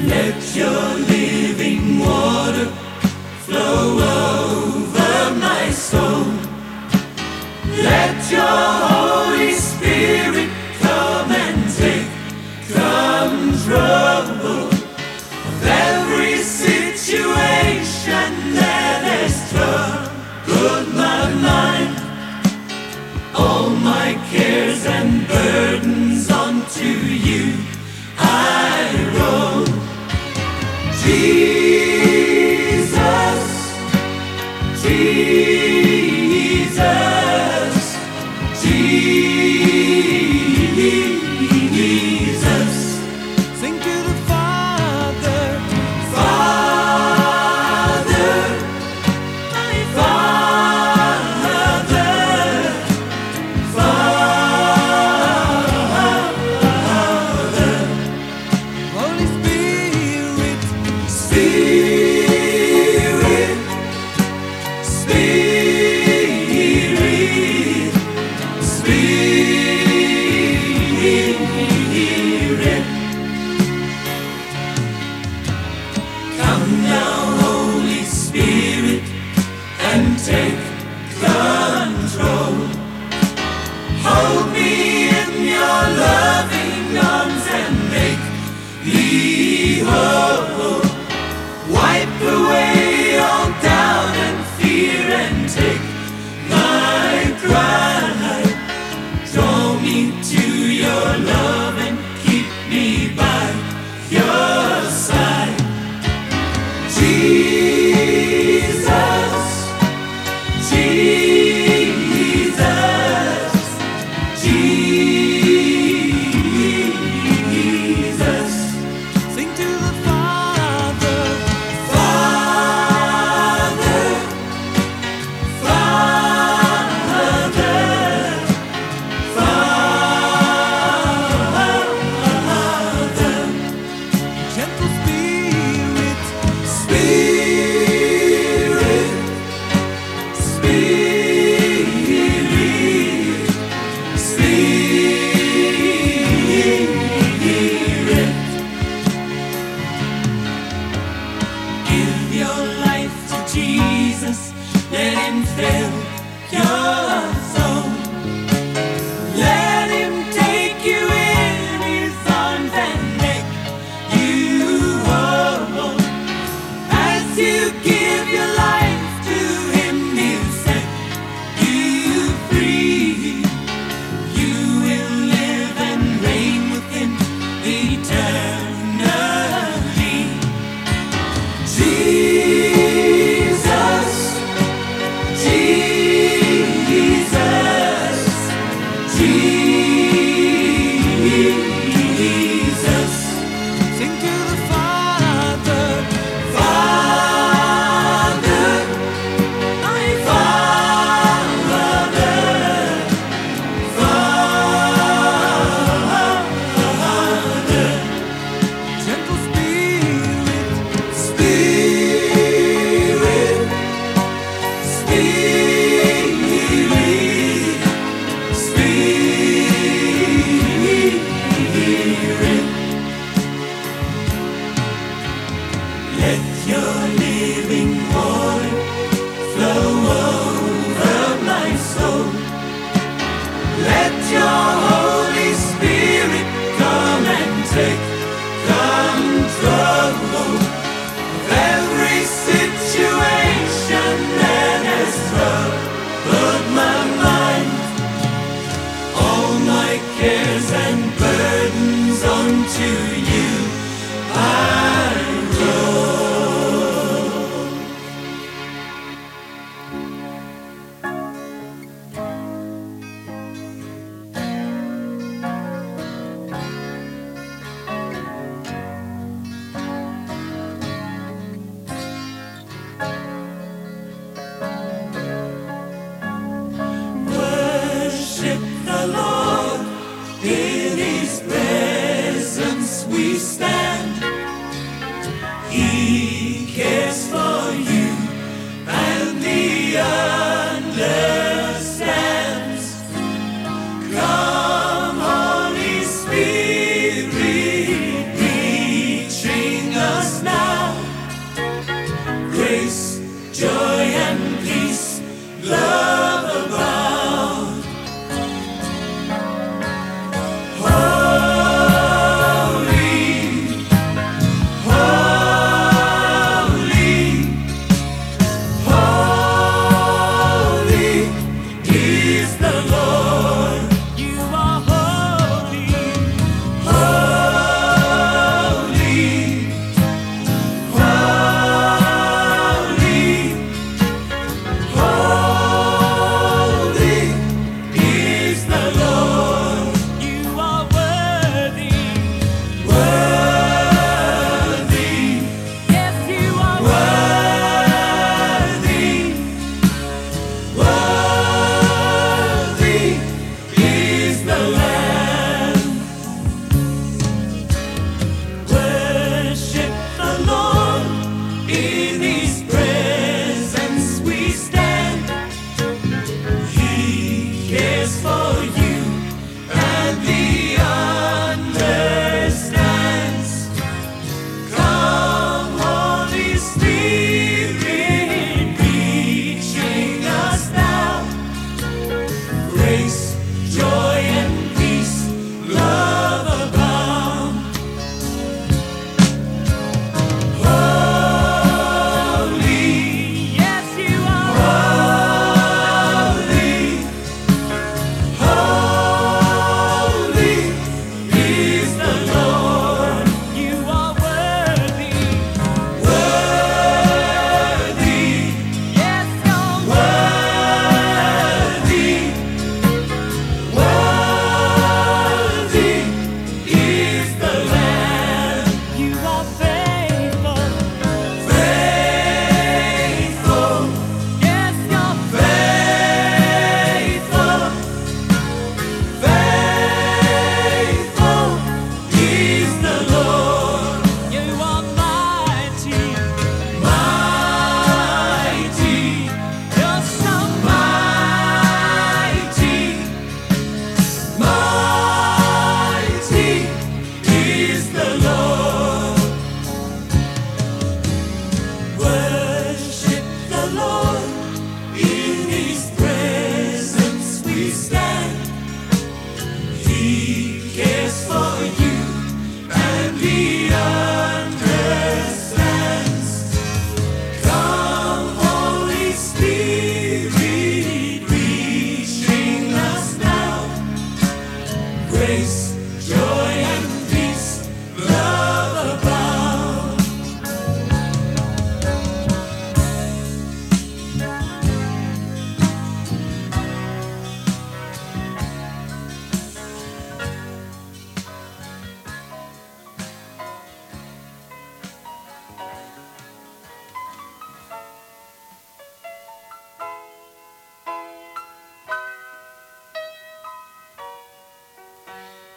Let your living water flow over my soul. Let your Holy Spirit come and take control of every situation that has troubled my mind. All my cares and burdens onto you I roll. Jesus, Jesus, Jesus. Sing to the Father, Father, my Father, Father. Holy Spirit, Spirit, Spirit, Spirit. Come now, Holy Spirit, and take control. Hold me in your loving arms and make me whole. Wipe away all doubt and fear and take my pride. Draw me to your love and keep me by your side. Jesus, Jesus, Jesus. sing to the Father, Father, Father, Father. gentle Spirit, Spirit, Spirit, Spirit. Give your life to Jesus, let him fill your soul. Let him take you in his arms and make you whole. As you give your life to him, he'll set you free. You will live and reign with him eternally. Jesus, Jesus, Jesus. sing to the Father, Father, my Father, Father. gentle Spirit, Spirit, Spirit, Spirit. Let your living water flow over my soul. Let your Holy Spirit come and take control of every situation that has troubled my mind. All my cares and burdens onto you I roll. Worship the Lord, in his presence we stand. He cares for you and he understands. Come, Holy Spirit, reaching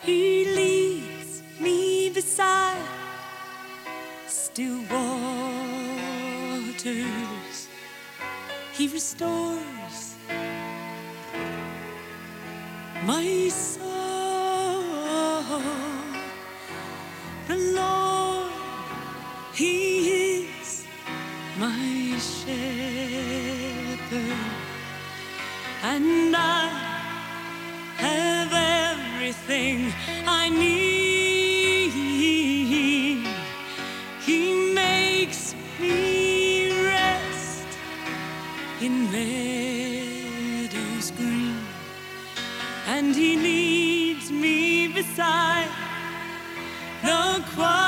He leads me beside still waters. He restores my soul. The Lord, He is my shepherd, and I have everything I need. He makes me rest in meadows green, and He leads me beside the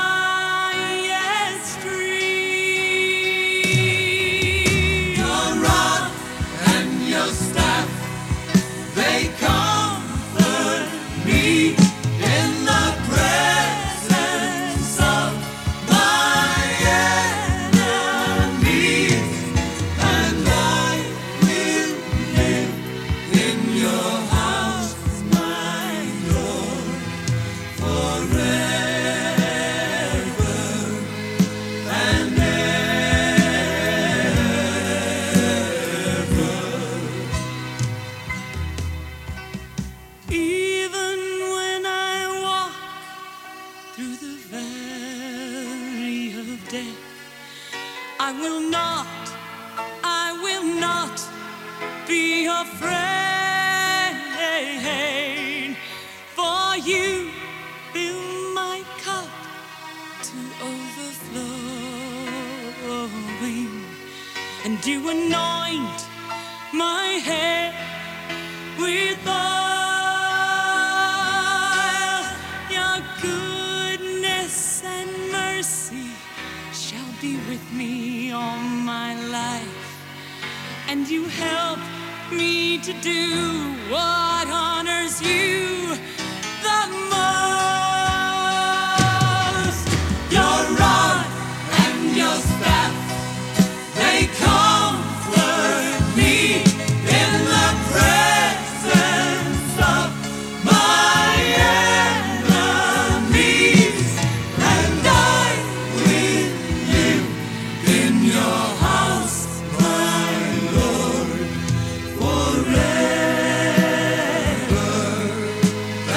quiet stream. Your rod and your staff, they comfort me in the presence of my enemies, and I will live in your house, my Lord, forever and ever. Even when I walk through the valley of death, I will not be afraid, for you fill my cup to overflowing, and you anoint my head with oil. Your goodness and mercy shall be with me all my life, and you help me to do what honors you the most. Your rod and your staff, they comfort me in the presence of my enemies, and I will live in your house, my Lord, forever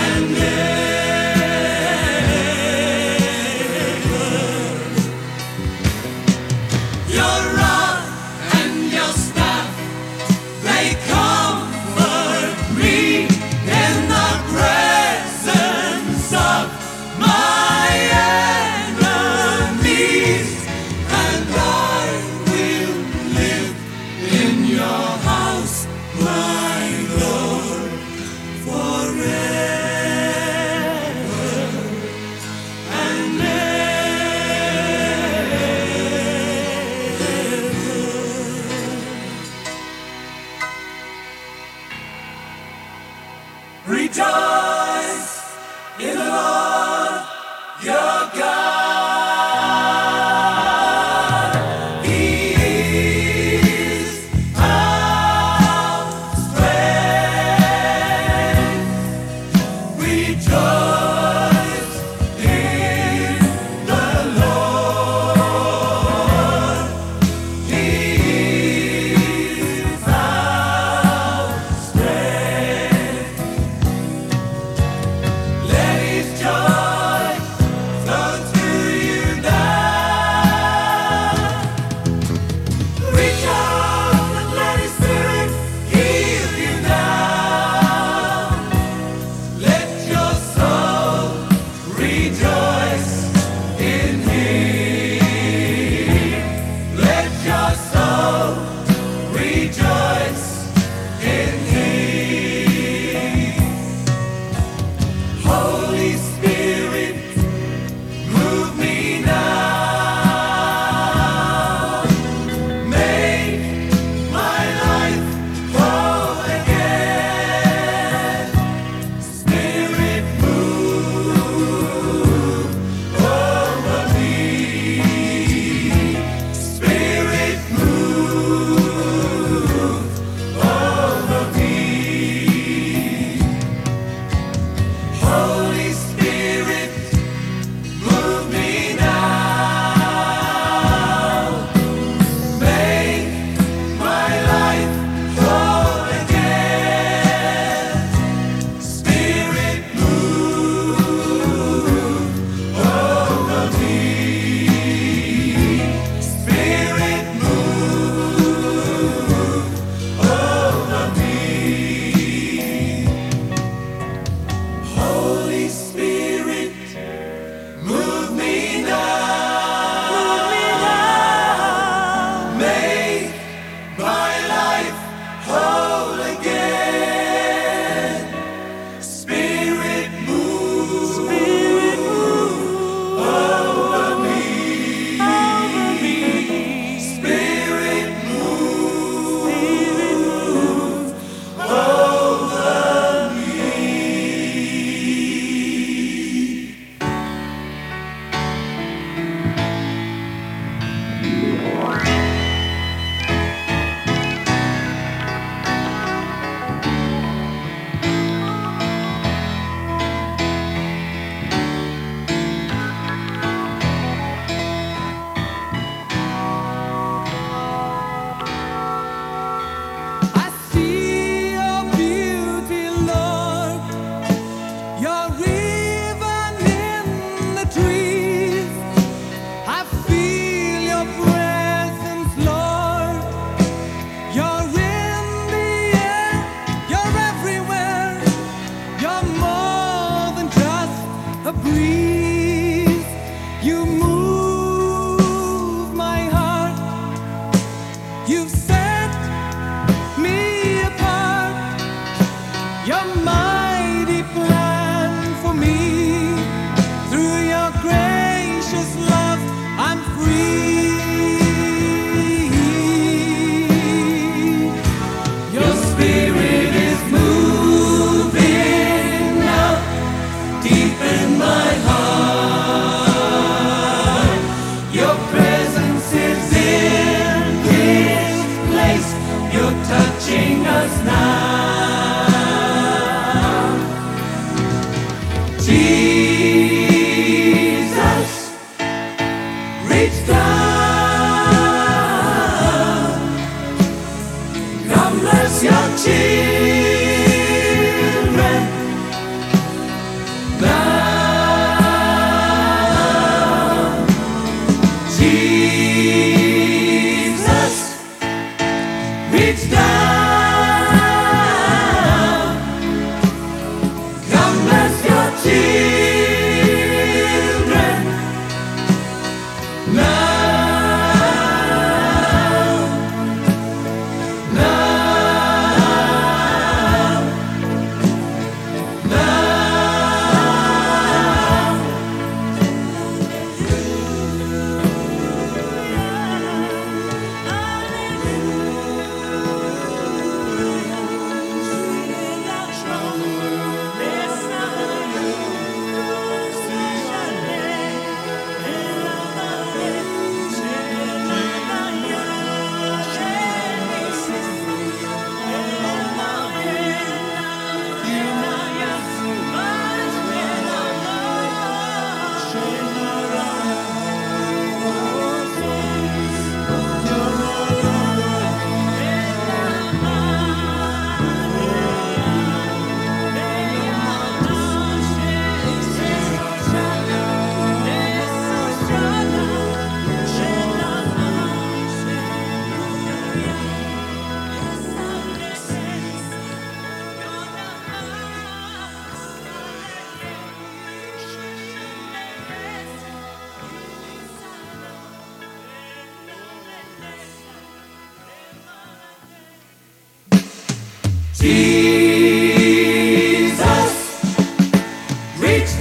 Jesus, reach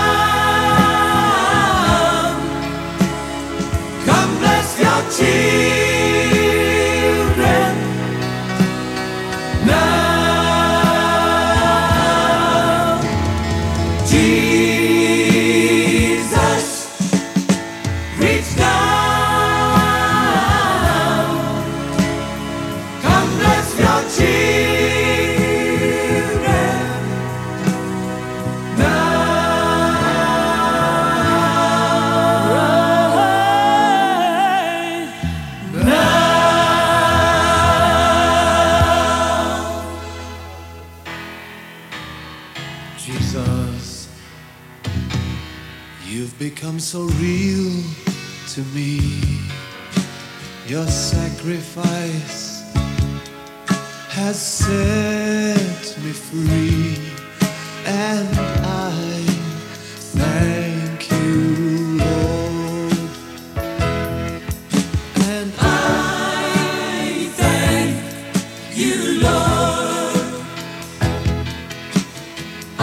down, come bless your children now. Jesus, reach down, come bless your children now. Jesus, you've become so real to me. Your sacrifice has set me free, and I thank you, Lord. And I thank you, Lord. I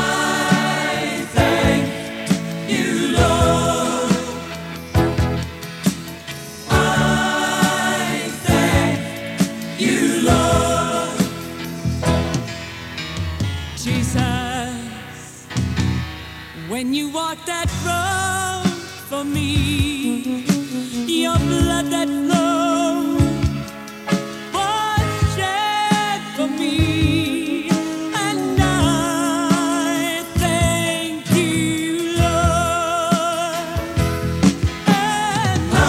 thank you, Lord. I thank you, Lord. Jesus, when you walked that road for me, your blood that flowed was shed for me, and I thank you, Lord. And I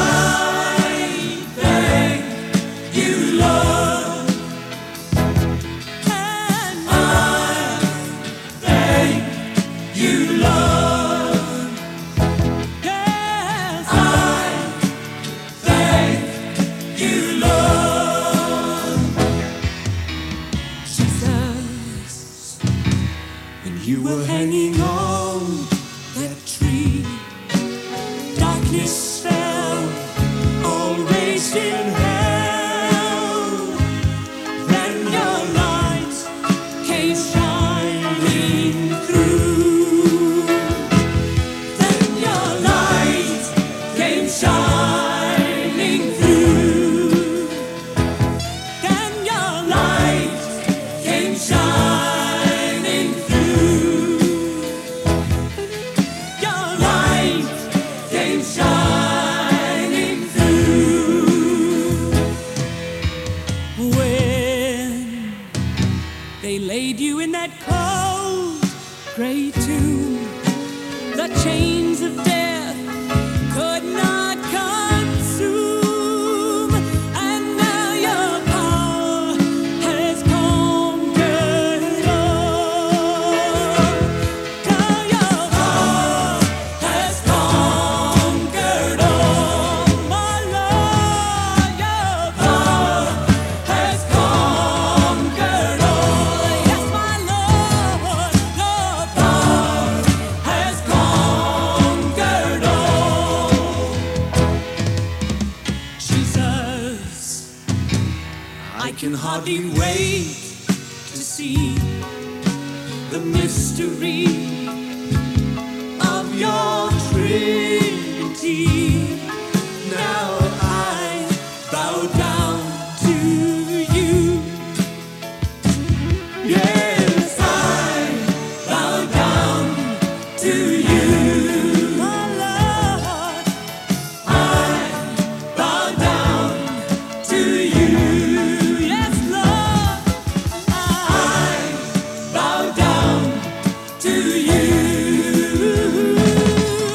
thank you, Lord. and I thank you, Lord. yes, I thank you, Lord. Jesus, when you were hanging on that tree, darkness fell, all raged in hell. Then your light came shining through. Then your light came shining through. Then your light came shining through. Your light came shining through. When they laid you in that cold gray tomb, the chains of death could not consume, and now your power has conquered all. Now your power has conquered all, my Lord. Your power has conquered all. Yes, my Lord. Your power has conquered all. Jesus, I can hardly wait to see the mystery of your Trinity. Now I bow down to you. Yes, I bow down to you. My Lord, I bow down to you. Yes, Lord, I bow down to you.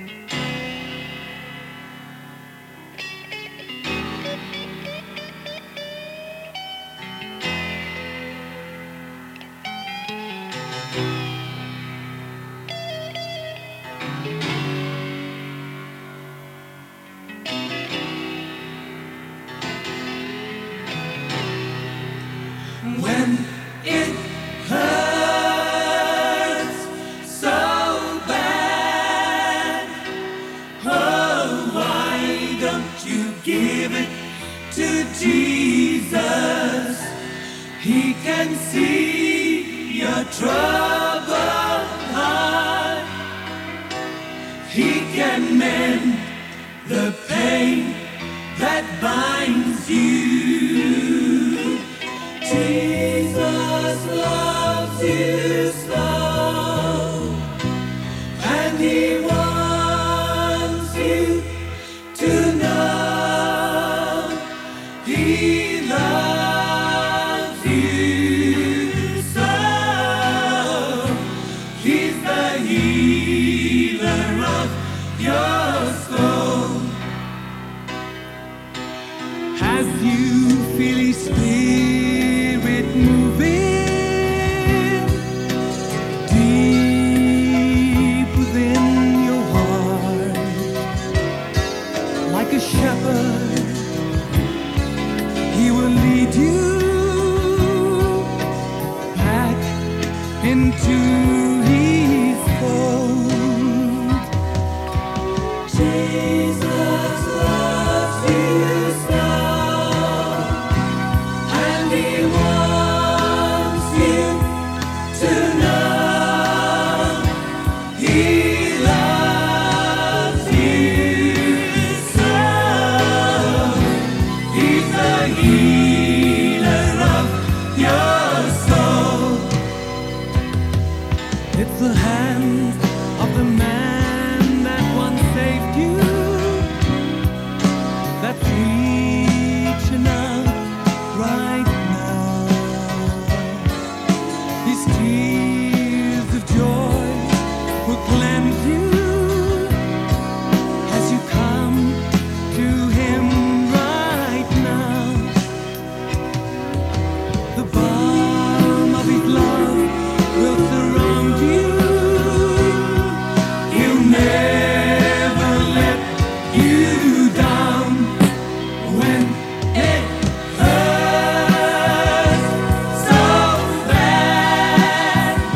When it hurts so bad, oh, why don't you give it to Jesus? He can see your troubled heart. He can mend the pain that binds you. Jesus loves you so, and He wants you to know He loves you so. He's the healer of your soul. As you feel His Spirit moving deep within your heart, like a shepherd, He will lead you back into His fold. Jesus loves you so, and He wants you to know He loves you so. He's the healer of your soul. It's the hand of the man that once saved you that's reaching out right now. These tears of joy will cleanse you as you come to Him right now. The balm of His love will surround you. He'll never let you down. When it hurts so bad,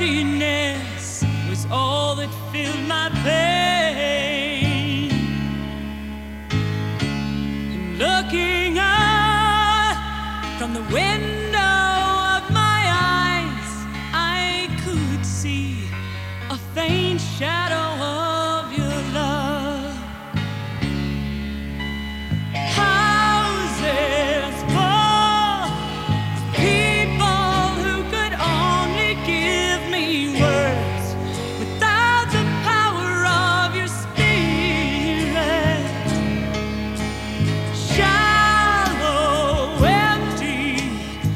loneliness was all that filled my pain. And looking up from the window of my eyes, I could see a faint shadow of your love. Houses full of people who could only give me words without the power of your spirit. Shallow, empty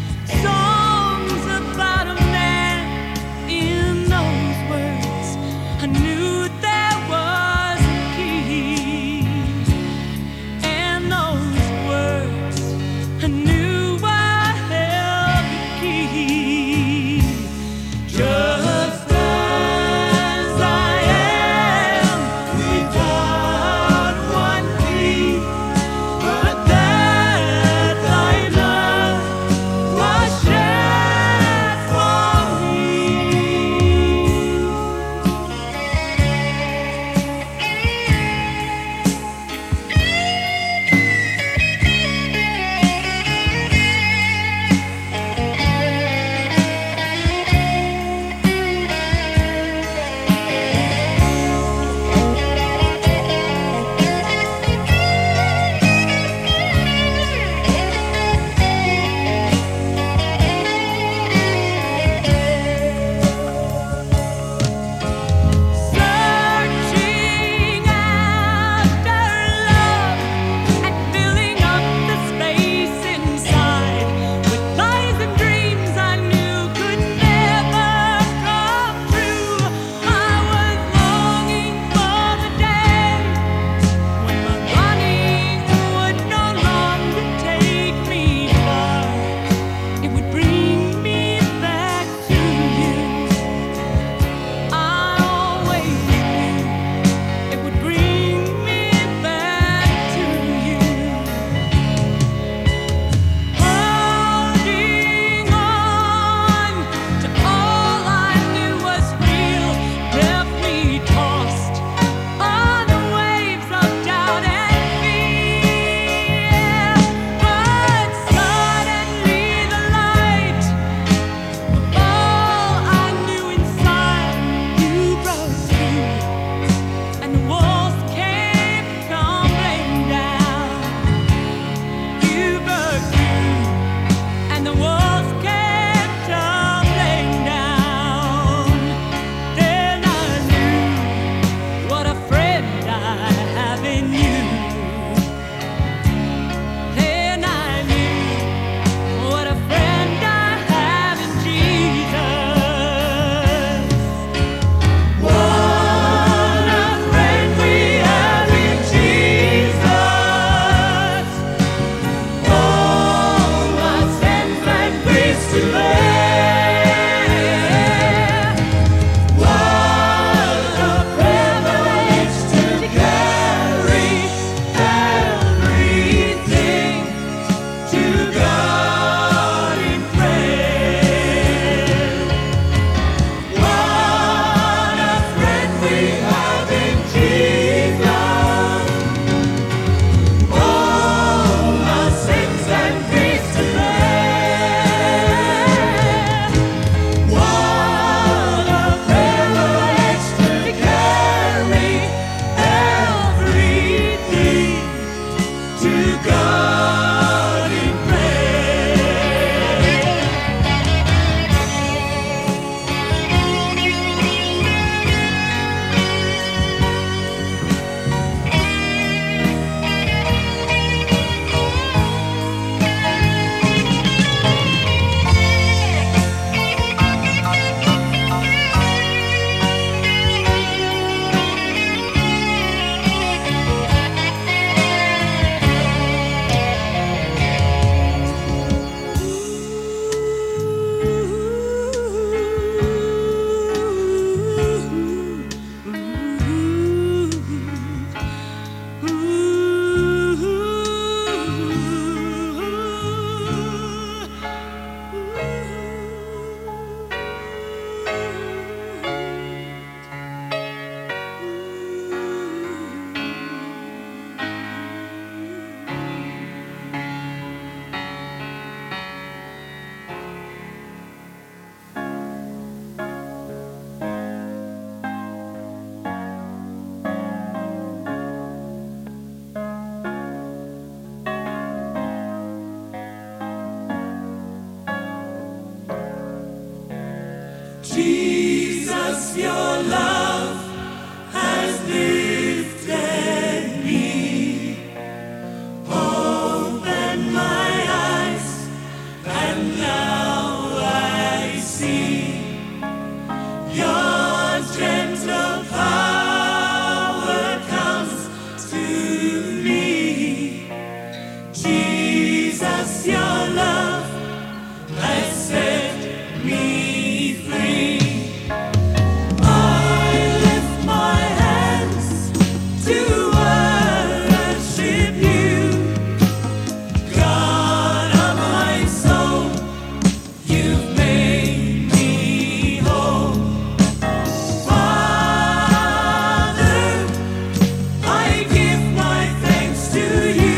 your love has lifted me. Open my eyes, and now I see your gentle power comes to me. Jesus, your love has set me free. I lift my hands to worship you, God of my soul. You've made me whole. Father, I give my thanks to you.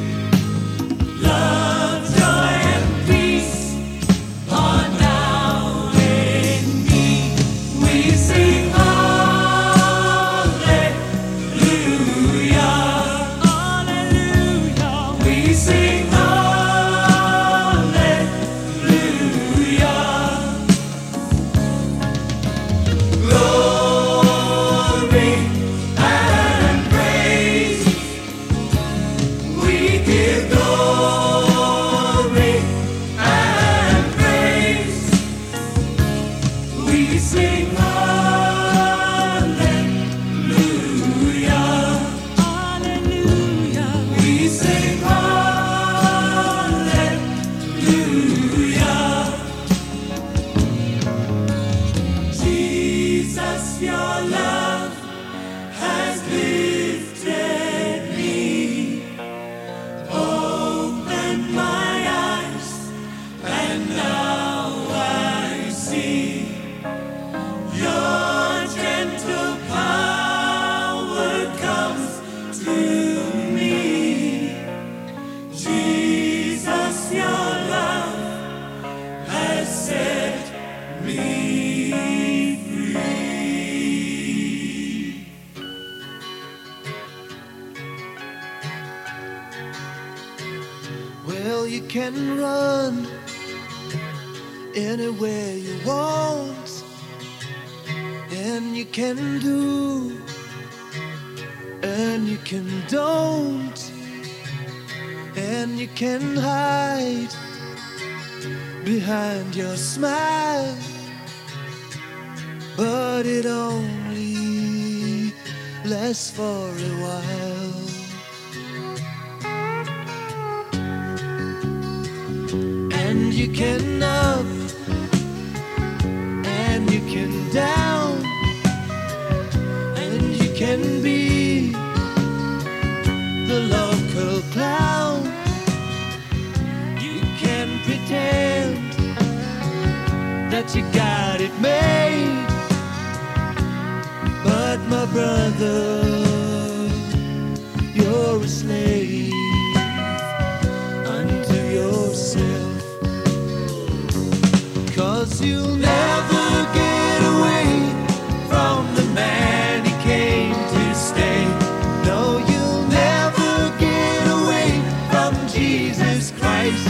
Love, joy, and peace are now in me. We sing hallelujah. Hallelujah. We sing hallelujah. Glory and praise. We give glory and praise. We sing hallelujah. Hallelujah. We sing hallelujah. Jesus, your love has lifted me. Open my eyes, and now I see your gentle power comes to me. Jesus, your love has set me free. Well, you can run anywhere you want, and you can do, and you can don't, and you can hide behind your smile, but it only lasts for a while. And you can up, and you can down, and you can be the local clown. You can pretend that you got it made, but my brother, you're a slave unto yourself. 'Cause you'll never get away from the man he came to stay. No, you'll never get away from Jesus Christ.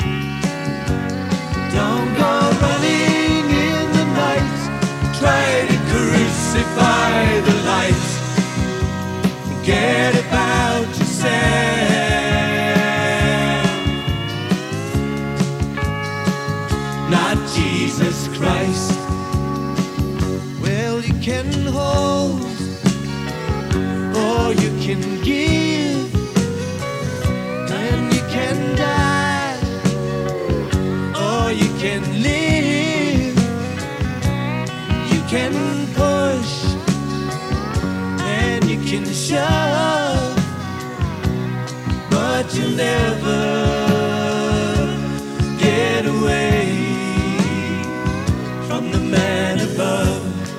Don't go running in the night, try to crucify the light. Forget about yourself, not Jesus Christ. Well, you can hold, or you can give, and you can die, or you can live. You can push, and you can shove, but you'll never get away from the man above.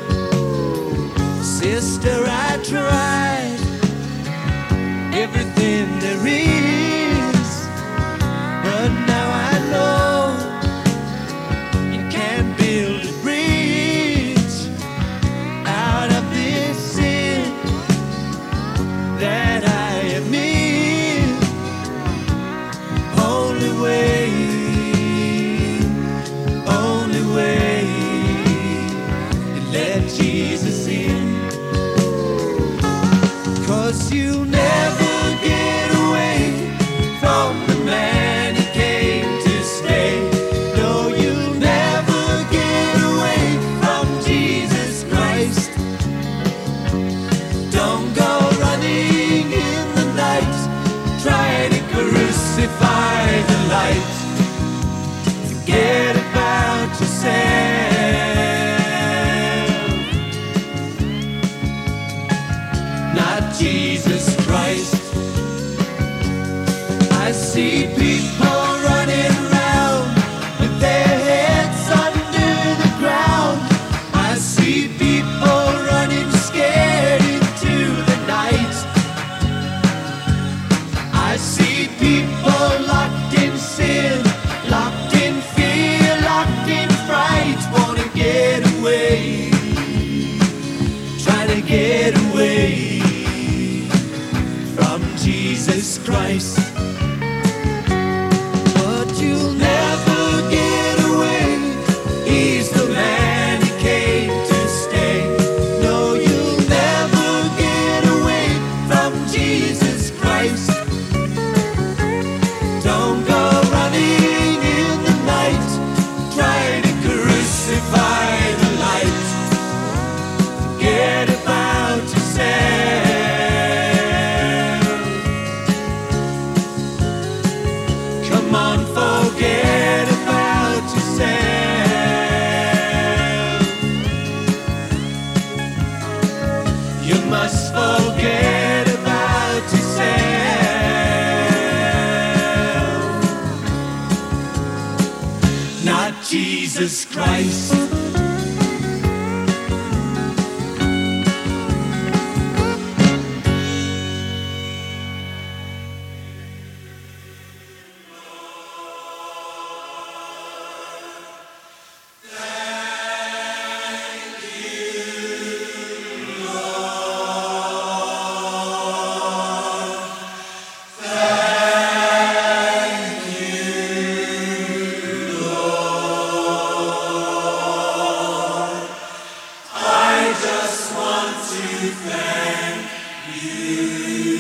Sister, I tried everything there is, but now I know you can't build a bridge out of this sin that I am in. see people locked in sin, locked in fear, locked in fright, wanna get away, trying to get away from Jesus Christ. But you'll never get away, he's the man, he came to stay. No, you'll never get away from Jesus Christ. Don't go running in the night, try to crucify the light. Forget about yourself. Come on, forget about yourself. You must forget about yourself. Not Jesus Christ. I just want to thank you.